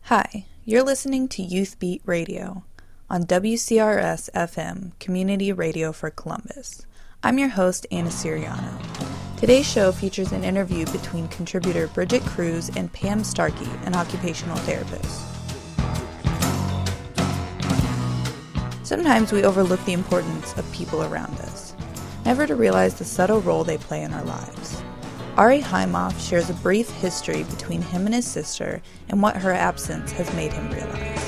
Hi, you're listening to Youth Beat Radio on WCRS FM, Community Radio for Columbus. I'm your host, Anna Siriano. Today's show features an interview between contributor Bridget Cruz and Pam Starkey, an occupational therapist. Sometimes we overlook the importance of people around us, never to realize the subtle role they play in our lives. Ari Heimoff shares a brief history between him and his sister and what her absence has made him realize.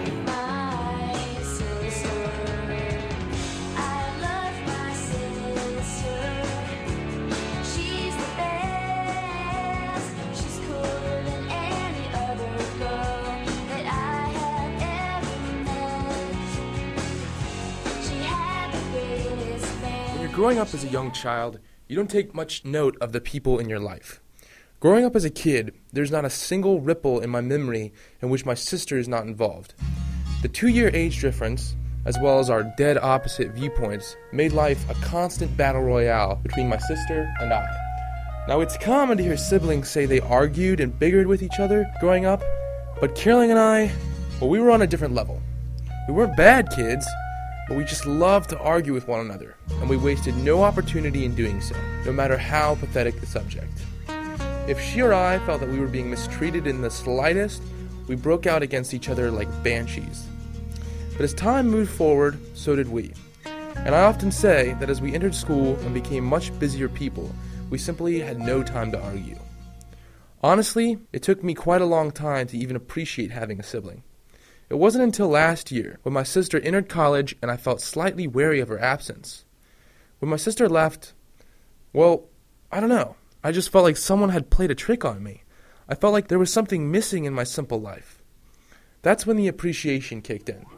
When you're growing up as a young child, you don't take much note of the people in your life. Growing up as a kid, there's not a single ripple in my memory in which my sister is not involved. The 2-year age difference, as well as our dead opposite viewpoints, made life a constant battle royale between my sister and I. Now, it's common to hear siblings say they argued and biggered with each other growing up, but Caroline and I, we were on a different level. We weren't bad kids, but we just loved to argue with one another, and we wasted no opportunity in doing so, no matter how pathetic the subject. If she or I felt that we were being mistreated in the slightest, we broke out against each other like banshees. But as time moved forward, so did we. And I often say that as we entered school and became much busier people, we simply had no time to argue. Honestly, it took me quite a long time to even appreciate having a sibling. It wasn't until last year, when my sister entered college and I felt slightly wary of her absence. When my sister left, I don't know. I just felt like someone had played a trick on me. I felt like there was something missing in my simple life. That's when the appreciation kicked in.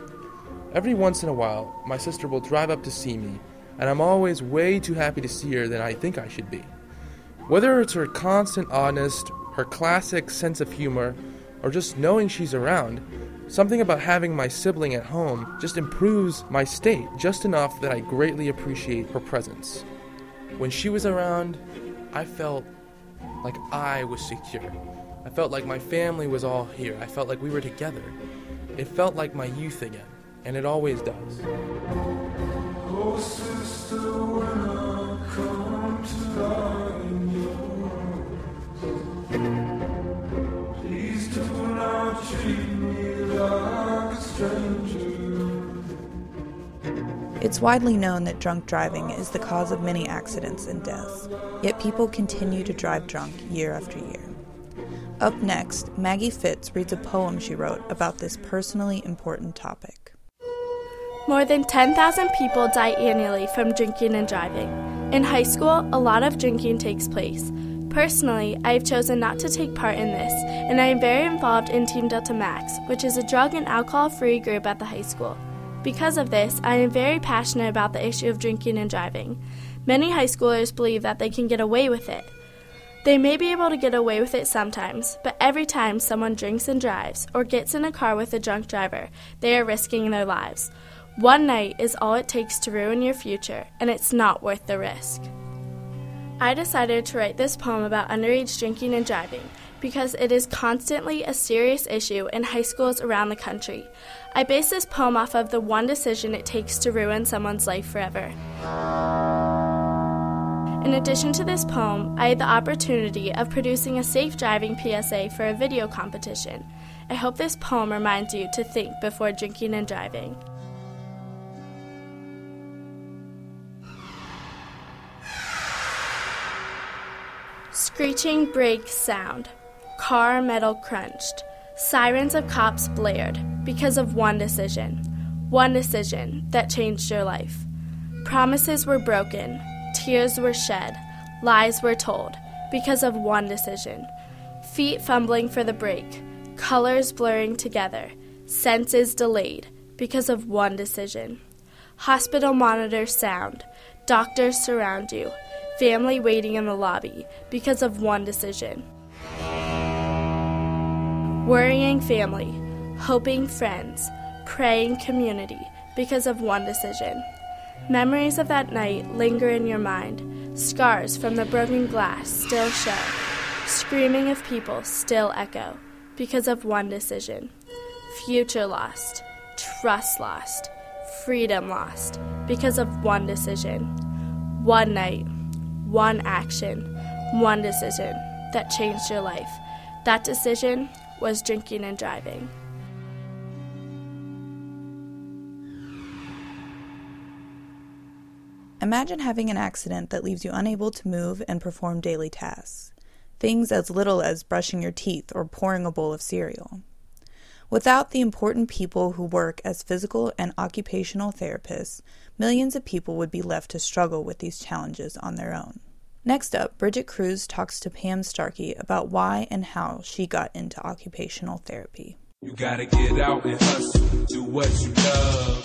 Every once in a while, my sister will drive up to see me, and I'm always way too happy to see her than I think I should be. Whether it's her constant oddness, her classic sense of humor, or just knowing she's around, something about having my sibling at home just improves my state just enough that I greatly appreciate her presence. When she was around, I felt like I was secure. I felt like my family was all here. I felt like we were together. It felt like my youth again, and it always does. Oh, sister, when I come to lie in yours, please do not treat me like a stranger. It's widely known that drunk driving is the cause of many accidents and deaths, yet people continue to drive drunk year after year. Up next, Maggie Fitz reads a poem she wrote about this personally important topic. More than 10,000 people die annually from drinking and driving. In high school, a lot of drinking takes place. Personally, I have chosen not to take part in this, and I am very involved in Team Delta Max, which is a drug and alcohol-free group at the high school. Because of this, I am very passionate about the issue of drinking and driving. Many high schoolers believe that they can get away with it. They may be able to get away with it sometimes, but every time someone drinks and drives or gets in a car with a drunk driver, they are risking their lives. One night is all it takes to ruin your future, and it's not worth the risk. I decided to write this poem about underage drinking and driving because it is constantly a serious issue in high schools around the country. I base this poem off of the one decision it takes to ruin someone's life forever. In addition to this poem, I had the opportunity of producing a safe driving PSA for a video competition. I hope this poem reminds you to think before drinking and driving. Screeching brake sound. Car metal crunched. Sirens of cops blared because of one decision. One decision that changed your life. Promises were broken. Tears were shed. Lies were told because of one decision. Feet fumbling for the brake. Colors blurring together. Senses delayed because of one decision. Hospital monitors sound. Doctors surround you. Family waiting in the lobby because of one decision. Worrying family, hoping friends, praying community because of one decision. Memories of that night linger in your mind. Scars from the broken glass still show. Screaming of people still echo because of one decision. Future lost, trust lost, freedom lost because of one decision. One night, one action, one decision that changed your life. That decision was drinking and driving. Imagine having an accident that leaves you unable to move and perform daily tasks. Things as little as brushing your teeth or pouring a bowl of cereal. Without the important people who work as physical and occupational therapists, millions of people would be left to struggle with these challenges on their own. Next up, Bridget Cruz talks to Pam Starkey about why and how she got into occupational therapy. You gotta get out and hustle, do what you love.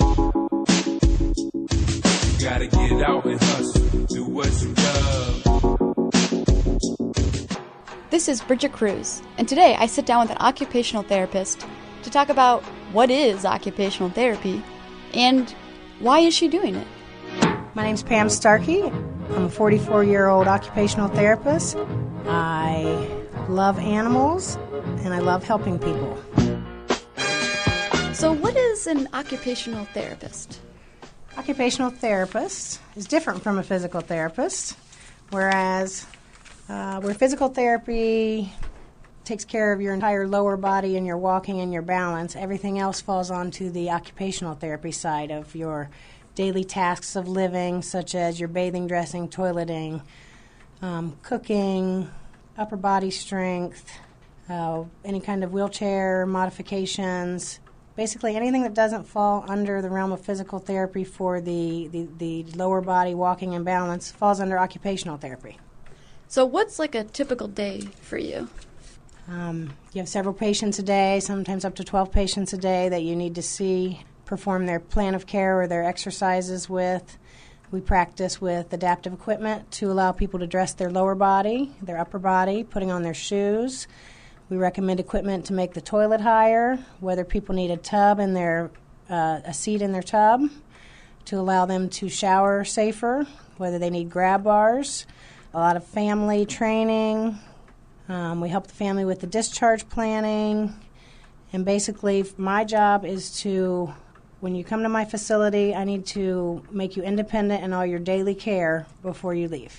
You gotta get out and hustle, do what you love. This is Bridget Cruz, and today I sit down with an occupational therapist to talk about what is occupational therapy and why is she doing it. My name's Pam Starkey. I'm a 44-year-old occupational therapist. I love animals and I love helping people. So what is an occupational therapist? Occupational therapist is different from a physical therapist, whereas where physical therapy takes care of your entire lower body and your walking and your balance, everything else falls onto the occupational therapy side of your daily tasks of living, such as your bathing, dressing, toileting, cooking, upper body strength, any kind of wheelchair modifications. Basically, anything that doesn't fall under the realm of physical therapy for the lower body walking and balance falls under occupational therapy. So what's like a typical day for you? You have several patients a day, sometimes up to 12 patients a day that you need to see, perform their plan of care or their exercises with. We practice with adaptive equipment to allow people to dress their lower body, their upper body, putting on their shoes. We recommend equipment to make the toilet higher, whether people need a tub in their a seat in their tub to allow them to shower safer, whether they need grab bars. A lot of family training. We help the family with the discharge planning. And basically, my job is to, when you come to my facility, I need to make you independent in all your daily care before you leave.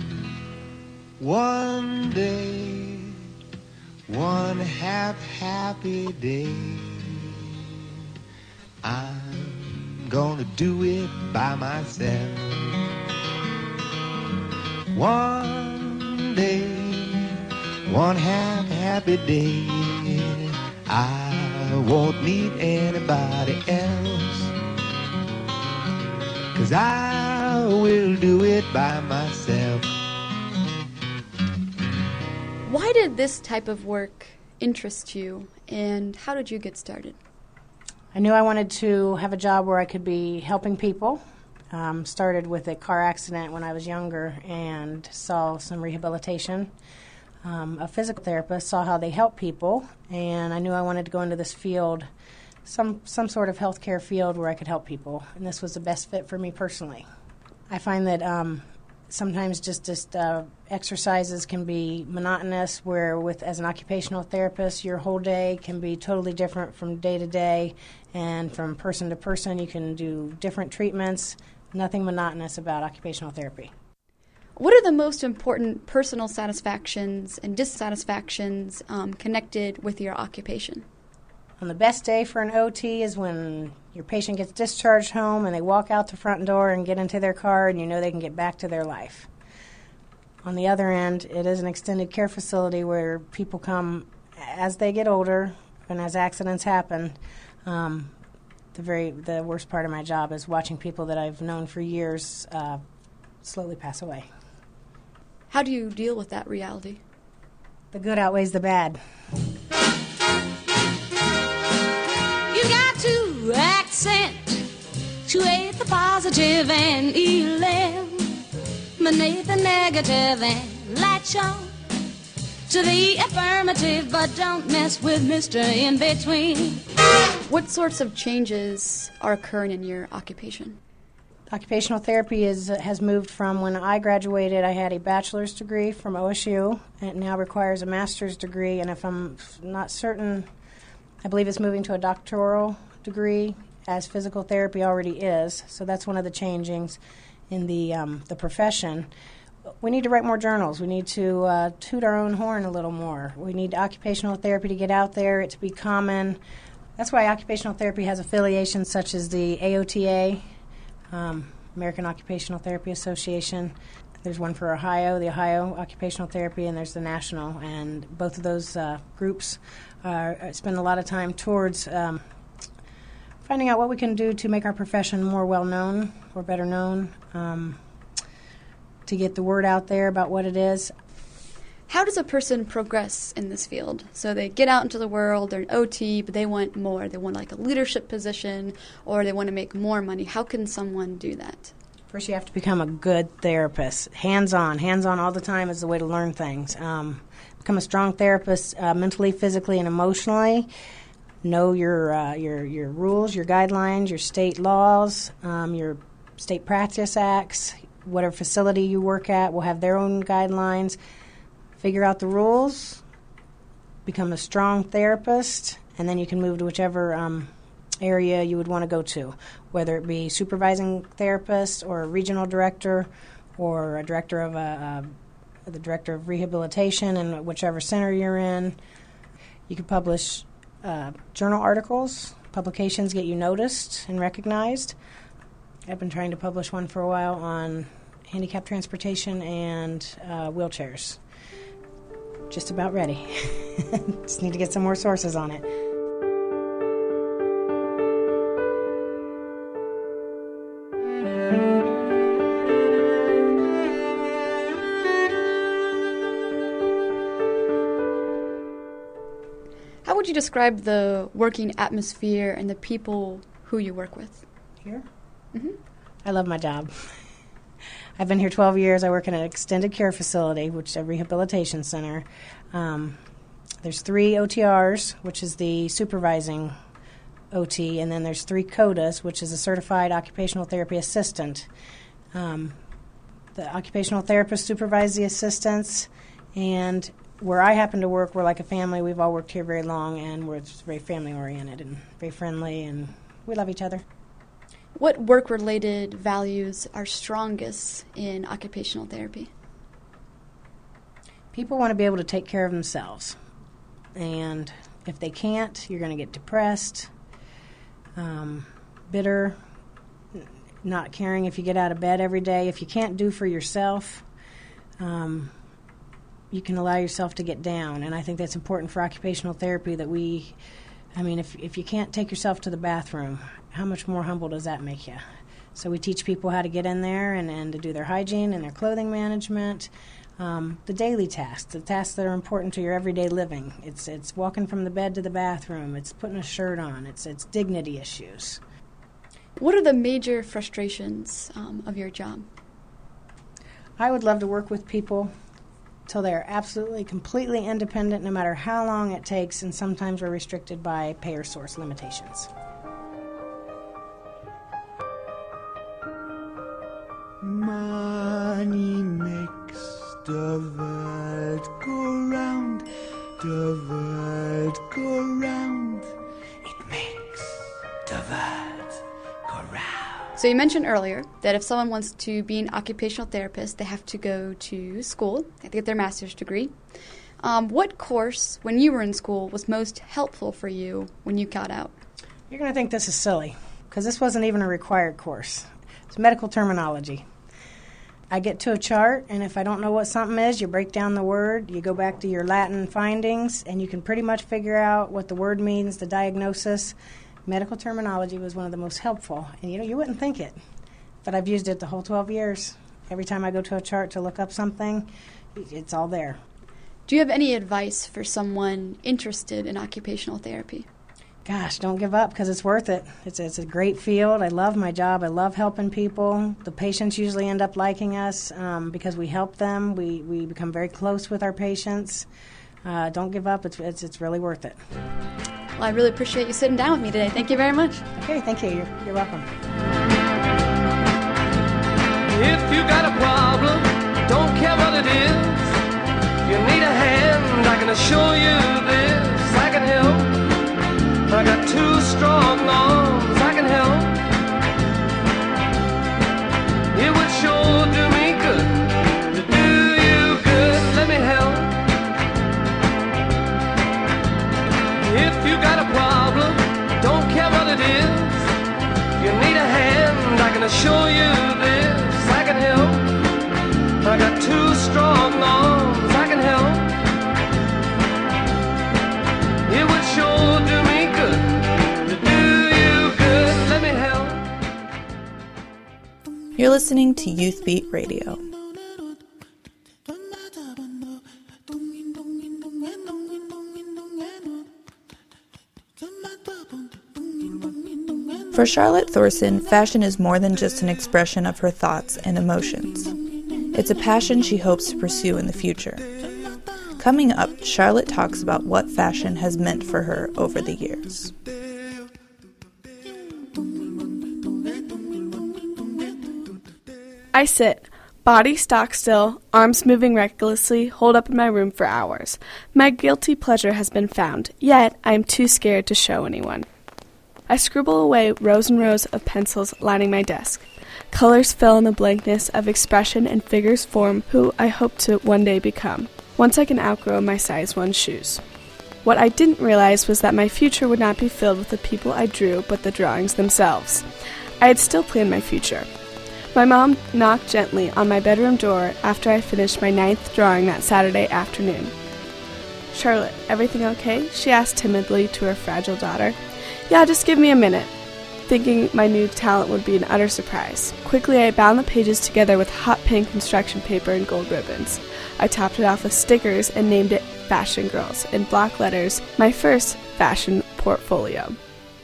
One day, one happy day, I'm gonna do it by myself. One day, one happy day, I won't need anybody else, 'cause I will do it by myself. Why did this type of work interest you, and how did you get started? I knew I wanted to have a job where I could be helping people. Started with a car accident when I was younger and saw some rehabilitation. A physical therapist saw how they help people, and I knew I wanted to go into this field, some sort of healthcare field where I could help people, and this was the best fit for me personally. I find that sometimes just exercises can be monotonous, where as an occupational therapist, your whole day can be totally different from day to day, and from person to person. You can do different treatments. Nothing monotonous about occupational therapy. What are the most important personal satisfactions and dissatisfactions connected with your occupation? On the best day for an OT is when your patient gets discharged home and they walk out the front door and get into their car and you know they can get back to their life. On the other end, it is an extended care facility where people come as they get older and as accidents happen. The worst part of my job is watching people that I've known for years slowly pass away. How do you deal with that reality? The good outweighs the bad. You got to accentuate the positive and eliminate the negative and latch on to the affirmative, but don't mess with Mr. In Between. What sorts of changes are occurring in your occupation? Occupational therapy has moved from when I graduated, I had a bachelor's degree from OSU, and it now requires a master's degree, and if I'm not certain, I believe it's moving to a doctoral degree, as physical therapy already is. So that's one of the changings in the profession. We need to write more journals. We need to toot our own horn a little more. We need occupational therapy to get out there, it to be common. That's why occupational therapy has affiliations such as the AOTA, American Occupational Therapy Association. There's one for Ohio, the Ohio Occupational Therapy, and there's the national. And both of those groups spend a lot of time towards finding out what we can do to make our profession more well-known or better known, to get the word out there about what it is. How does a person progress in this field? So they get out into the world, they're an OT, but they want more. They want like a leadership position, or they want to make more money. How can someone do that? First, you have to become a good therapist. Hands-on all the time is the way to learn things. Become a strong therapist mentally, physically, and emotionally. Know your rules, your guidelines, your state laws, your state practice acts. Whatever facility you work at will have their own guidelines. Figure out the rules, become a strong therapist, and then you can move to whichever area you would want to go to, whether it be supervising therapist or a regional director or a director of the director of rehabilitation in whichever center you're in. You can publish journal articles. Publications get you noticed and recognized. I've been trying to publish one for a while on handicapped transportation and wheelchairs. Just about ready. Just need to get some more sources on it. How would you describe the working atmosphere and the people who you work with? Here? Mm-hmm. I love my job. I've been here 12 years. I work in an extended care facility, which is a rehabilitation center. There's 3 OTRs, which is the supervising OT, and then there's 3 CODAs, which is a certified occupational therapy assistant. The occupational therapist supervises the assistants, and where I happen to work, we're like a family. We've all worked here very long, and we're very family-oriented and very friendly, and we love each other. What work-related values are strongest in occupational therapy? People want to be able to take care of themselves. And if they can't, you're going to get depressed, bitter, not caring if you get out of bed every day. If you can't do for yourself, you can allow yourself to get down. And I think that's important for occupational therapy that if you can't take yourself to the bathroom, how much more humble does that make you? So we teach people how to get in there and to do their hygiene and their clothing management, the daily tasks, the tasks that are important to your everyday living. It's walking from the bed to the bathroom. It's putting a shirt on. It's dignity issues. What are the major frustrations of your job? I would love to work with people till they're absolutely, completely independent, no matter how long it takes, and sometimes we're restricted by payer source limitations. Money makes the world go round, the world go round. It makes the world go round. So you mentioned earlier that if someone wants to be an occupational therapist, they have to go to school, they have to get their master's degree. What course, when you were in school, was most helpful for you when you got out? You're going to think this is silly, because this wasn't even a required course. It's medical terminology. I get to a chart, and if I don't know what something is, you break down the word, you go back to your Latin findings, and you can pretty much figure out what the word means, the diagnosis. Medical terminology was one of the most helpful, and you wouldn't think it, but I've used it the whole 12 years. Every time I go to a chart to look up something, it's all there. Do you have any advice for someone interested in occupational therapy? Gosh, don't give up, because it's worth it. It's a great field. I love my job. I love helping people. The patients usually end up liking us because we help them. We become very close with our patients. Don't give up. It's really worth it. Well, I really appreciate you sitting down with me today. Thank you very much. Okay, thank you. You're welcome. you got a problem, don't care what it is. If you need a hand, I can assure you this. I can help. I got two strong arms, I can help. It would sure do me good to do you good. Let me help. If you got a problem, don't care what it is. If you need a hand, I can assure you this. I can help. I got two strong arms, I can help. It would sure do me good to do you good. Let me help. You're listening to Youth Beat Radio. For Charlotte Thorson, fashion is more than just an expression of her thoughts and emotions. It's a passion she hopes to pursue in the future. Coming up, Charlotte talks about what fashion has meant for her over the years. I sit, body stock still, arms moving recklessly, holed up in my room for hours. My guilty pleasure has been found, yet I am too scared to show anyone. I scribble away rows and rows of pencils lining my desk. Colors fill in the blankness of expression and figures form who I hope to one day become, once I can outgrow my size 1 shoes. What I didn't realize was that my future would not be filled with the people I drew, but the drawings themselves. I had still planned my future. My mom knocked gently on my bedroom door after I finished my 9th drawing that Saturday afternoon. "Charlotte, everything okay?" she asked timidly to her fragile daughter. "Yeah, just give me a minute," thinking my new talent would be an utter surprise. Quickly, I bound the pages together with hot pink construction paper and gold ribbons. I topped it off with stickers and named it Fashion Girls, in block letters, my first fashion portfolio.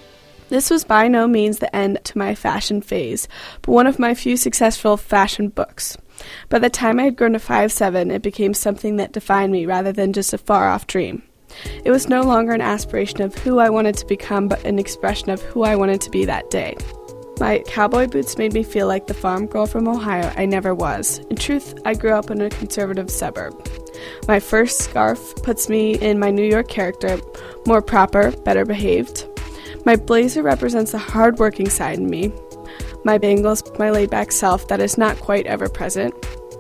This was by no means the end to my fashion phase, but one of my few successful fashion books. By the time I had grown to 5'7", it became something that defined me rather than just a far-off dream. It was no longer an aspiration of who I wanted to become, but an expression of who I wanted to be that day. My cowboy boots made me feel like the farm girl from Ohio I never was. In truth, I grew up in a conservative suburb. My first scarf puts me in my New York character, more proper, better behaved. My blazer represents the hard-working side in me. My bangles, my laid-back self that is not quite ever present.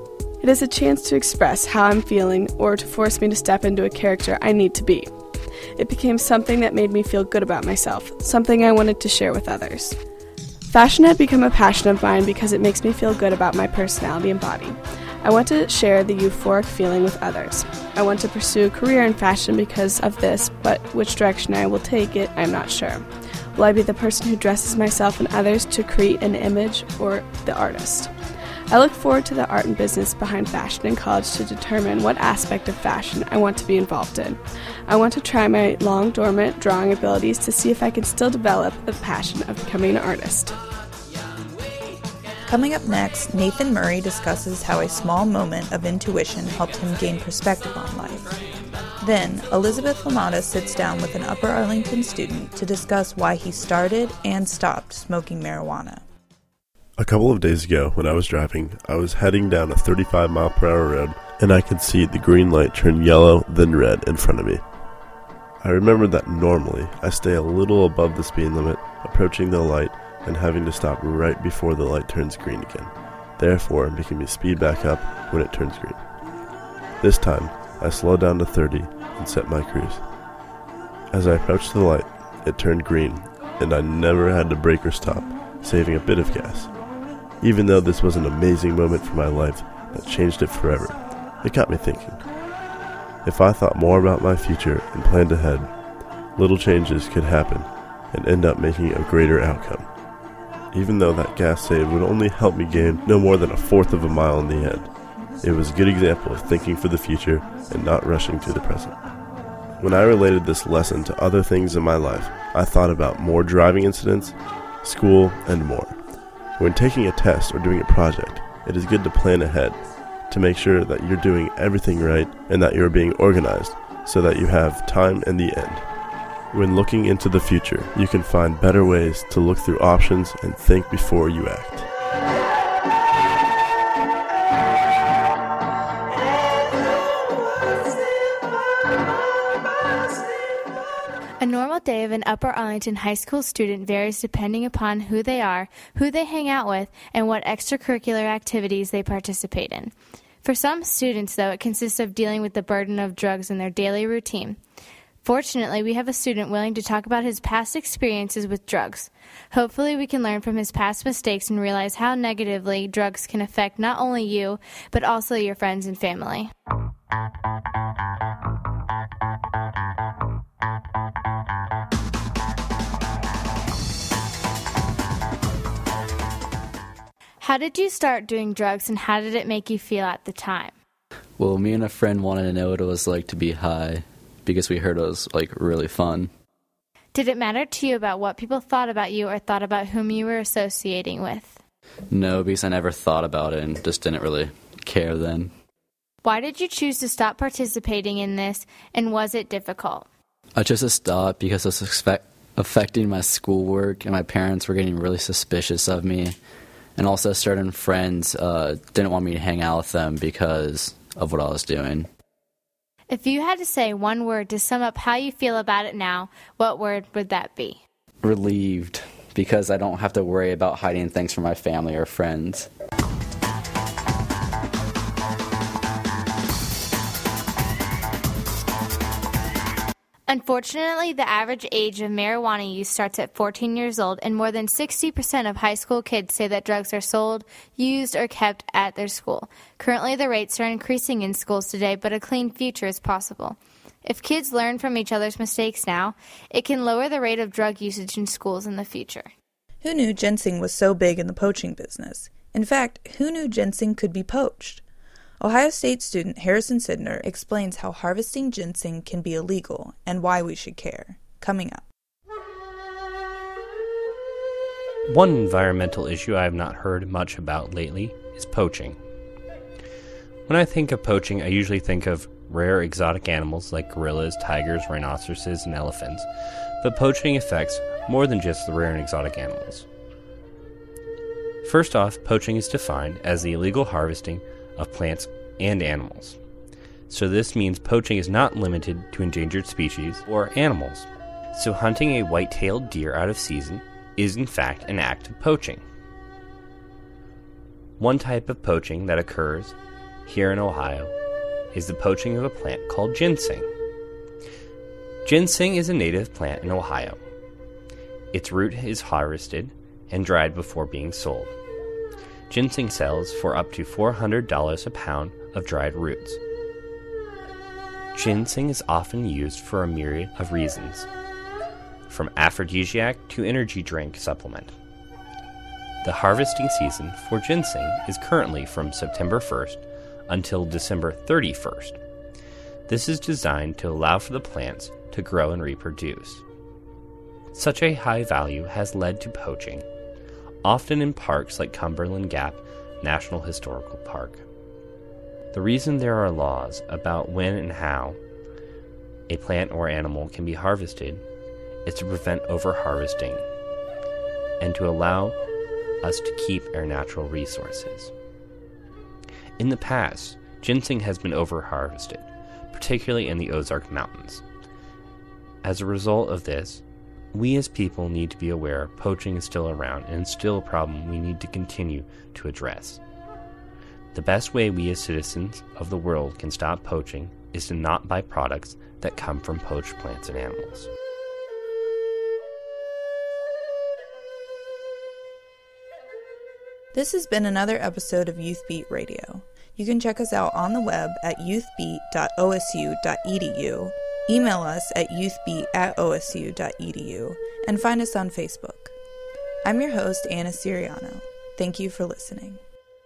It is a chance to express how I'm feeling or to force me to step into a character I need to be. It became something that made me feel good about myself, something I wanted to share with others. Fashion had become a passion of mine because it makes me feel good about my personality and body. I want to share the euphoric feeling with others. I want to pursue a career in fashion because of this, but which direction I will take it, I'm not sure. Will I be the person who dresses myself and others to create an image, or the artist? I look forward to the art and business behind fashion in college to determine what aspect of fashion I want to be involved in. I want to try my long dormant drawing abilities to see if I can still develop the passion of becoming an artist. Coming up next, Nathan Murray discusses how a small moment of intuition helped him gain perspective on life. Then, Elizabeth LaMotta sits down with an Upper Arlington student to discuss why he started and stopped smoking marijuana. A couple of days ago, when I was driving, I was heading down a 35-mile-per-hour road, and I could see the green light turn yellow, then red in front of me. I remembered that normally, I stay a little above the speed limit, approaching the light, and having to stop right before the light turns green again, therefore making me speed back up when it turns green. This time, I slowed down to 30 and set my cruise. As I approached the light, it turned green, and I never had to brake or stop, saving a bit of gas. Even though this was an amazing moment for my life that changed it forever, it got me thinking. If I thought more about my future and planned ahead, little changes could happen and end up making a greater outcome. Even though that gas save would only help me gain no more than 1/4 of a mile in the end, it was a good example of thinking for the future and not rushing to the present. When I related this lesson to other things in my life, I thought about more driving incidents, school, and more. When taking a test or doing a project, it is good to plan ahead, to make sure that you're doing everything right and that you're being organized so that you have time in the end. When looking into the future, you can find better ways to look through options and think before you act. day of an Upper Arlington High School student varies depending upon who they are, who they hang out with, and what extracurricular activities they participate in. For some students, though, it consists of dealing with the burden of drugs in their daily routine. Fortunately, we have a student willing to talk about his past experiences with drugs. Hopefully, we can learn from his past mistakes and realize how negatively drugs can affect not only you, but also your friends and family. How did you start doing drugs, and how did it make you feel at the time? Well, me and a friend wanted to know what it was like to be high because we heard it was, really fun. Did it matter to you about what people thought about you or thought about whom you were associating with? No, because I never thought about it and just didn't really care then. Why did you choose to stop participating in this, and was it difficult? I chose to stop because it was affecting my schoolwork, and my parents were getting really suspicious of me. And also certain friends didn't want me to hang out with them because of what I was doing. If you had to say one word to sum up how you feel about it now, what word would that be? Relieved, because I don't have to worry about hiding things from my family or friends. Unfortunately, the average age of marijuana use starts at 14 years old, and more than 60% of high school kids say that drugs are sold, used, or kept at their school. Currently, the rates are increasing in schools today, but a clean future is possible. If kids learn from each other's mistakes now, it can lower the rate of drug usage in schools in the future. Who knew ginseng was so big in the poaching business? In fact, who knew ginseng could be poached? Ohio State student Harrison Sidner explains how harvesting ginseng can be illegal and why we should care. Coming up. One environmental issue I have not heard much about lately is poaching. When I think of poaching, I usually think of rare exotic animals like gorillas, tigers, rhinoceroses, and elephants, but poaching affects more than just the rare and exotic animals. First off, poaching is defined as the illegal harvesting of plants and animals. So this means poaching is not limited to endangered species or animals. So hunting a white-tailed deer out of season is in fact an act of poaching. One type of poaching that occurs here in Ohio is the poaching of a plant called ginseng. Ginseng is a native plant in Ohio. Its root is harvested and dried before being sold. Ginseng sells for up to $400 a pound of dried roots. Ginseng is often used for a myriad of reasons, from aphrodisiac to energy drink supplement. The harvesting season for ginseng is currently from September 1st until December 31st. This is designed to allow for the plants to grow and reproduce. Such a high value has led to poaching, often in parks like Cumberland Gap National Historical Park. The reason there are laws about when and how a plant or animal can be harvested is to prevent over-harvesting and to allow us to keep our natural resources. In the past, ginseng has been over-harvested, particularly in the Ozark Mountains. As a result of this, we as people need to be aware poaching is still around and it's still a problem we need to continue to address. The best way we as citizens of the world can stop poaching is to not buy products that come from poached plants and animals. This has been another episode of Youth Beat Radio. You can check us out on the web at youthbeat.osu.edu, email us at youthbeat@osu.edu, and find us on Facebook. I'm your host, Anna Siriano. Thank you for listening.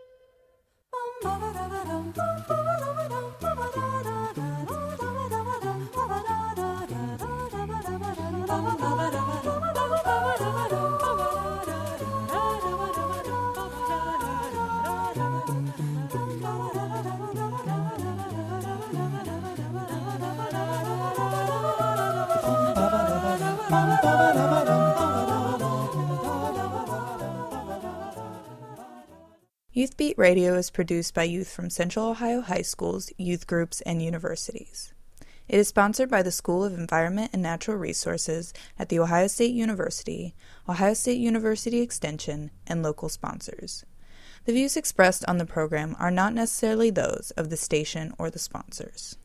Youth Beat Radio is produced by youth from Central Ohio high schools, youth groups, and universities. It is sponsored by the School of Environment and Natural Resources at The Ohio State University, Ohio State University Extension, and local sponsors. The views expressed on the program are not necessarily those of the station or the sponsors.